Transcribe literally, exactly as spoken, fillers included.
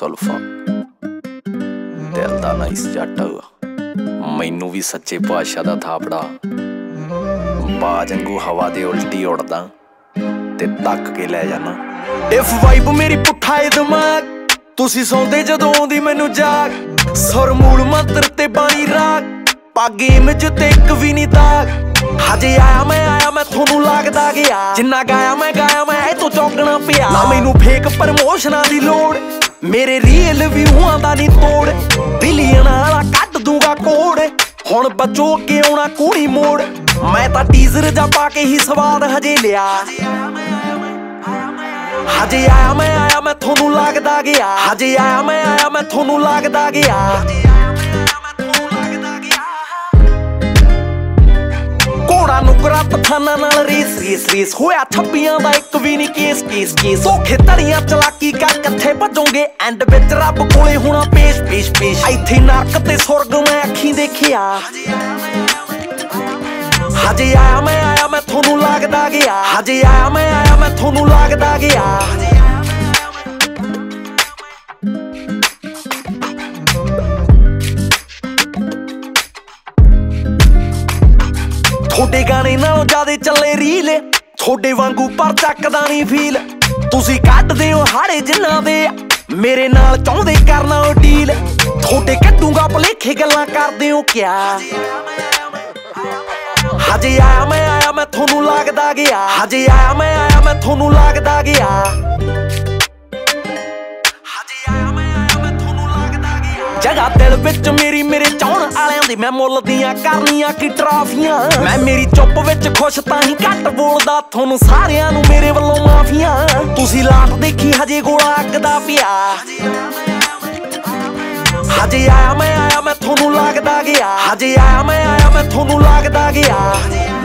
ਸੁਲਫਾ ਦਿਲ ਦਾ ਨਾਈਸ ਜੱਟ ਮੈਨੂੰ ਵੀ ਸੱਚੇ ਪਾਤਸ਼ਾਹ ਦਾ ਥਾਪੜਾ ਬਾਜ ਵਾਂਗੂ ਹਵਾ ਦੇ ਉਲਟੀ ਉੜਦਾ ਤੇ ਤੱਕ ਕੇ ਲੈ ਜਾਣਾ। ਇਫ ਵਾਈਬ ਮੇਰੀ ਪੁੱਠਾ ਏ ਦਿਮਾਗ ਤੁਸੀਂ ਸੌਂਦੇ ਜਦੋਂ ਆਉਂਦੀ ਮੈਨੂੰ ਜਾਗ ਸੁਰ ਮੂਲ ਮੰਤਰ ਤੇ ਬਾਣੀ ਰਾਗ ਪੱਗ ਇਮੇਜ ਤੇ ਇੱਕ ਵੀ ਨੀ ਦਾਗ ਹਜੇ ਆਇਆ ਮੈਂ ਆਇਆ ਮੈਂ ਤੁਹਾਨੂੰ ਲੱਗਦਾ ਗਿਆ ਜਿੰਨਾ ਗਾਇਆ ਮੈਂ ਗਾਇਆ ਮੈਂ ਇਹ ਤੋਂ ਚੌਂਕਣਾ ਪਿਆ ਨਾ ਮੈਨੂੰ ਫੇਕ ਪ੍ਰਮੋਸ਼ਨਾਂ ਦੀ ਲੋੜ ਮੇਰੇ ਰੀਅਲ ਵਿਊਆਂ ਦਾ ਨੀ ਤੋੜ ਬਿਲੀਅਨਾਂ ਵਾਲਾ ਕੱਢ ਦੂੰਗਾ ਕੋਡ ਹੁਣ ਬੱਚੋ ਅੱਗੇ ਆਉਣਾ ਕੋਣੀ ਮੋੜ ਮੈਂ ਤਾਂ ਟੀਜ਼ਰ ਜਾ ਪਾ ਕੇ ਹੀ ਸਵਾਦ ਹਜੇ ਲਿਆ ਹਜੇ ਆਇਆ ਮੈਂ ਆਇਆ ਮੈਂ ਤੁਹਾਨੂੰ ਲੱਗਦਾ ਗਿਆ ਹਜੇ ਆਇਆ ਮੈਂ ਆਇਆ ਮੈਂ ਤੁਹਾਨੂੰ ਲੱਗਦਾ ਗਿਆ ਘੋੜਾ ਨੁਕਰਾ ਪਠਾਨਾਂ ਨਾਲ ਰੇਸ ਰੇਸ ਰੇਸ ਹੋਇਆ ਛੱਬੀਆਂ ਦਾ ਇੱਕ ਵੀ ਨੀ ਕੇਸ ਕੇਸ ਕੇਸ ਧੋਖੇ ਧੜੀਆਂ ਚਲਾਕੀ ਕਰ ਕਿੱਥੇ ਭੱਜੋਗੇ ਐਂਡ ਵਿੱਚ ਰੱਬ ਕੋਲੇ ਹੋਣਾ ਪੇਸ਼ ਪੇਸ਼ ਪੇਸ਼ ਇੱਥੇ ਨਰਕ ਤੇ ਸੁਰਗ ਮੈਂ ਅੱਖੀਂ ਦੇਖਿਆ ਹਜੇ ਆਇਆ ਮੈਂ ਆਇਆ ਮੈਂ ਤੁਹਾਨੂੰ ਲੱਗਦਾ ਗਿਆ ਹਜੇ ਆਇਆ ਮੈਂ ਆਇਆ ਮੈਂ ਤੁਹਾਨੂੰ ਲੱਗਦਾ ਗਿਆ ਥੋਡੇ ਗਾਣੇ ਨਾਲੋਂ ਜ਼ਿਆਦੇ ਚੱਲੇ ਰੀਲ ਥੋਡੇ ਵਾਂਗੂ ਪਰ ਚੱਕਦਾ ਨੀ ਫੀਲ ਤੁਸੀਂ ਕੱਢਦੇ ਹੋ ਹਾੜੇ ਜਿੰਨਾਂ ਦੇ ਮੇਰੇ ਨਾਲ ਚਾਹੁੰਦੇ ਕਰਨਾ ਉਹ ਡੀਲ ਥੋਡੇ ਕੱਢੂਗਾ ਭਲੇਖੇ ਗੱਲਾਂ ਕਰਦੇ ਹੋ ਕਿਆ ਹਜੇ ਆਇਆ ਮੈਂ ਆਇਆ ਮੈਂ ਤੁਹਾਨੂੰ ਲੱਗਦਾ ਗਿਆ ਹਜੇ ਆਇਆ ਮੈਂ ਆਇਆ ਮੈਂ ਤੁਹਾਨੂੰ ਲੱਗਦਾ ਗਿਆ ਜਗ੍ਹਾ ਦਿਲ ਵਿੱਚ ਮੇਰੀ ਮੇਰੇ ਚਾਹਣ ਵਾਲਿਆਂ ਦੀ ਮੈਂ ਮੁੱਲ ਦੀਆਂ ਕਰਨੀਆਂ ਕੀ ਟਰਾਫੀਆਂ ਮੈਂ ਮੇਰੀ ਚੁੱਪ ਵਿੱਚ ਖੁਸ਼ ਤਾਂ ਹੀ ਘੱਟ ਬੋਲਦਾ ਤੁਹਾਨੂੰ ਸਾਰਿਆਂ ਨੂੰ ਮੇਰੇ ਵੱਲੋਂ ਮਾਫੀਆਂ ਤੁਸੀਂ ਲਾਟ ਦੇਖੀ ਹਜੇ ਗੋਲਾ ਅੱਗ ਦਾ ਪਿਆ ਹਜੇ ਆਇਆ ਮੈਂ ਆਇਆ ਮੈਂ ਤੁਹਾਨੂੰ ਲੱਗਦਾ ਗਿਆ ਹਜੇ ਆਇਆ ਮੈਂ ਆਇਆ ਮੈਂ ਤੁਹਾਨੂੰ ਲੱਗਦਾ ਗਿਆ